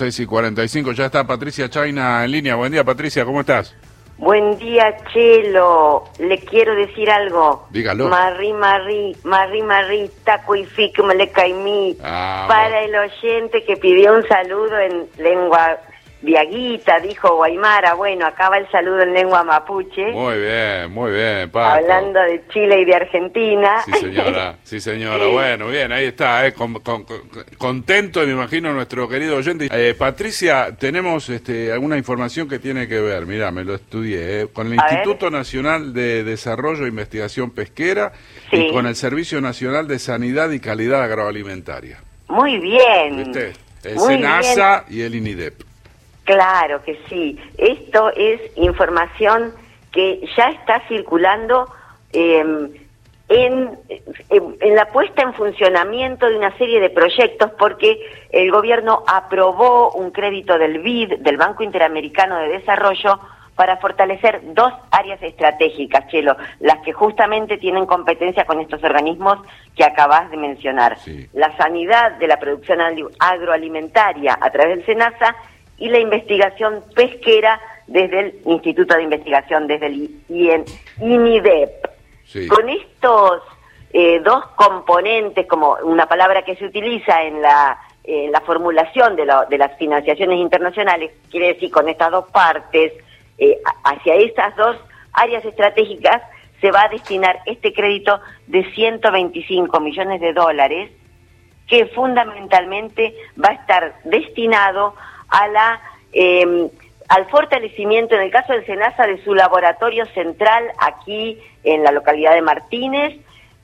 6:45, ya está Patricia Chayna en línea. Buen día, Patricia, ¿cómo estás? Buen día, Chelo. Le quiero decir algo. Dígalo. Marri, taco y fic, me le caimí. Ah, Para el oyente que pidió un saludo en lengua viaguita, dijo Guaymara. Bueno, acá va el saludo en lengua mapuche. Muy bien, Pato. Hablando de Chile y de Argentina. Sí, señora. Bueno, bien, ahí está, contento, me imagino, nuestro querido oyente. Patricia, tenemos alguna información que tiene que ver, mirá, me lo estudié, con el Instituto Nacional de Desarrollo e Investigación Pesquera y con el Servicio Nacional de Sanidad y Calidad Agroalimentaria. Muy bien. ¿Viste? El SENASA y el INIDEP. Claro que sí. Esto es información que ya está circulando en la puesta en funcionamiento de una serie de proyectos, porque el gobierno aprobó un crédito del BID, del Banco Interamericano de Desarrollo, para fortalecer dos áreas estratégicas, Chelo, las que justamente tienen competencia con estos organismos que acabas de mencionar. Sí. La sanidad de la producción agroalimentaria a través del SENASA y la investigación pesquera desde el Instituto de Investigación, desde el INIDEP. Sí. Con estos dos componentes, como una palabra que se utiliza en la formulación de las financiaciones internacionales, quiere decir con estas dos partes, hacia esas dos áreas estratégicas se va a destinar este crédito de $125 millones, que fundamentalmente va a estar destinado a al fortalecimiento, en el caso del SENASA, de su laboratorio central aquí en la localidad de Martínez,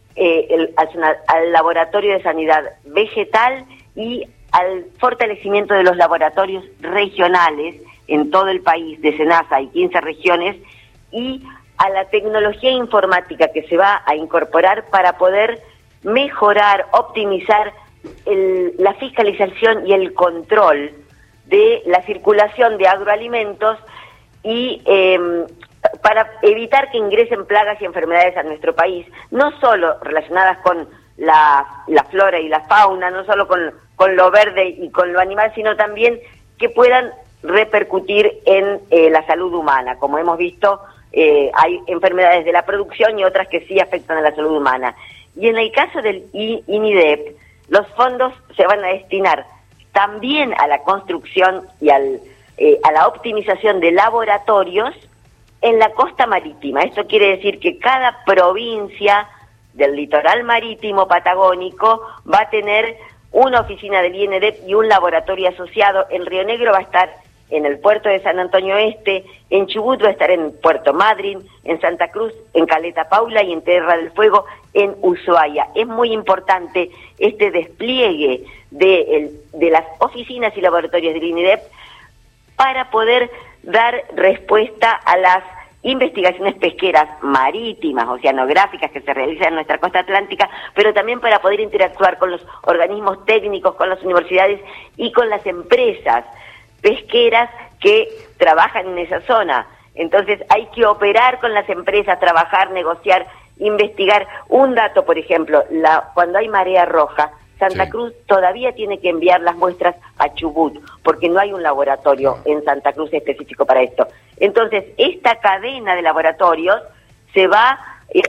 al laboratorio de sanidad vegetal y al fortalecimiento de los laboratorios regionales en todo el país de SENASA, hay 15 regiones, y a la tecnología informática que se va a incorporar para poder mejorar, optimizar la fiscalización y el control de la circulación de agroalimentos y para evitar que ingresen plagas y enfermedades a nuestro país, no solo relacionadas con la flora y la fauna, no solo con lo verde y con lo animal, sino también que puedan repercutir en la salud humana. Como hemos visto, hay enfermedades de la producción y otras que sí afectan a la salud humana. Y en el caso del INIDEP, los fondos se van a destinar también a la construcción y a la optimización de laboratorios en la costa marítima. Esto quiere decir que cada provincia del litoral marítimo patagónico va a tener una oficina del INIDEP y un laboratorio asociado. En Río Negro va a estar en el puerto de San Antonio Este, en Chubut va a estar en Puerto Madryn, en Santa Cruz, en Caleta Paula y en Tierra del Fuego, en Ushuaia. Es muy importante este despliegue de las oficinas y laboratorios del INIDEP para poder dar respuesta a las investigaciones pesqueras marítimas, oceanográficas que se realizan en nuestra costa atlántica, pero también para poder interactuar con los organismos técnicos, con las universidades y con las empresas pesqueras que trabajan en esa zona. Entonces hay que operar con las empresas, trabajar, negociar, investigar. Un dato, por ejemplo, cuando hay marea roja, Santa Cruz todavía tiene que enviar las muestras a Chubut, porque no hay un laboratorio en Santa Cruz específico para esto. Entonces, esta cadena de laboratorios se va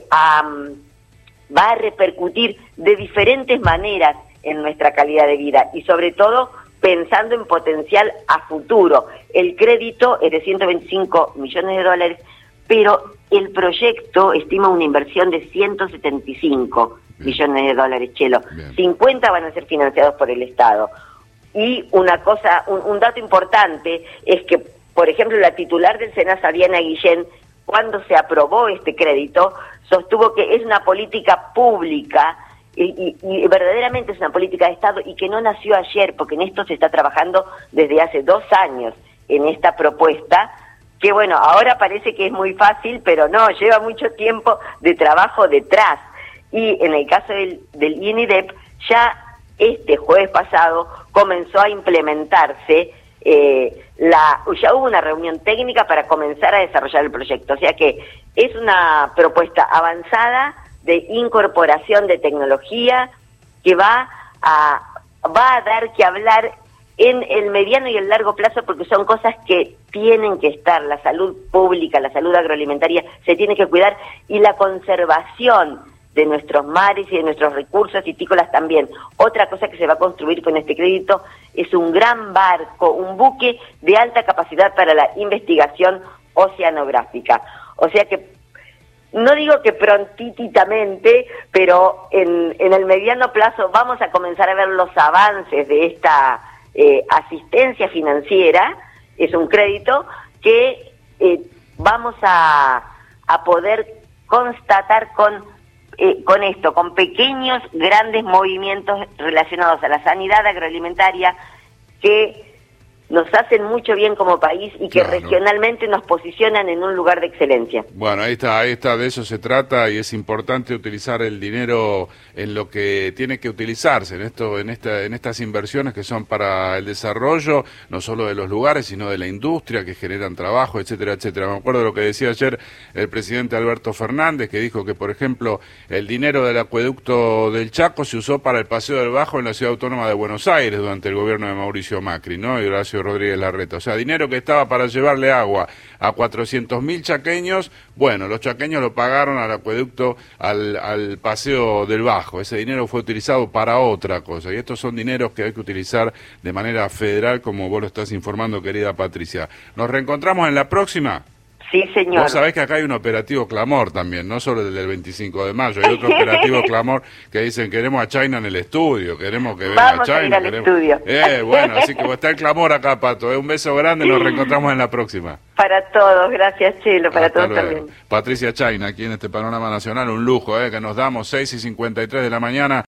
a repercutir de diferentes maneras en nuestra calidad de vida y sobre todo pensando en potencial a futuro. El crédito es de $125 millones, pero el proyecto estima una inversión de $175 millones, Chelo. Bien. 50 van a ser financiados por el Estado. Y una cosa, un dato importante es que, por ejemplo, la titular del SENASA, Diana Guillén, cuando se aprobó este crédito, sostuvo que es una política pública y verdaderamente es una política de Estado y que no nació ayer, porque en esto se está trabajando desde hace 2 años en esta propuesta, que bueno, ahora parece que es muy fácil, pero no, lleva mucho tiempo de trabajo detrás. Y en el caso del INIDEP, ya este jueves pasado comenzó a implementarse, ya hubo una reunión técnica para comenzar a desarrollar el proyecto. O sea que es una propuesta avanzada de incorporación de tecnología que va a dar que hablar en el mediano y el largo plazo, porque son cosas que tienen que estar. La salud pública, la salud agroalimentaria se tiene que cuidar, y la conservación de nuestros mares y de nuestros recursos vitícolas también. Otra cosa que se va a construir con este crédito es un gran barco, un buque de alta capacidad para la investigación oceanográfica. O sea que, no digo que prontitamente, pero en el mediano plazo vamos a comenzar a ver los avances de esta asistencia financiera. Es un crédito que vamos a poder constatar con esto, con pequeños, grandes movimientos relacionados a la sanidad agroalimentaria que nos hacen mucho bien como país y que regionalmente nos posicionan en un lugar de excelencia. Bueno, ahí está, de eso se trata, y es importante utilizar el dinero en lo que tiene que utilizarse, en estas inversiones que son para el desarrollo, no solo de los lugares, sino de la industria, que generan trabajo, etcétera, etcétera. Me acuerdo de lo que decía ayer el presidente Alberto Fernández, que dijo que, por ejemplo, el dinero del acueducto del Chaco se usó para el Paseo del Bajo en la Ciudad Autónoma de Buenos Aires durante el gobierno de Mauricio Macri, ¿no? Y Horacio Rodríguez Larreta. O sea, dinero que estaba para llevarle agua a 400.000 chaqueños, bueno, los chaqueños lo pagaron al acueducto, al Paseo del Bajo. Ese dinero fue utilizado para otra cosa, y estos son dineros que hay que utilizar de manera federal, como vos lo estás informando, querida Patricia. ¿Nos reencontramos en la próxima? Sí, señor. Vos sabés que acá hay un operativo Clamor también, no solo el del 25 de mayo, hay otro operativo Clamor que dicen: queremos a China en el estudio, queremos que venga Vamos China. A ir al estudio. Bueno, así que está el Clamor acá, Pato. Un beso grande, nos reencontramos en la próxima. Para todos, gracias, Chelo, para Hasta todos luego. también. Patricia China, aquí en este Panorama Nacional, un lujo que nos damos, 6:53 de la mañana.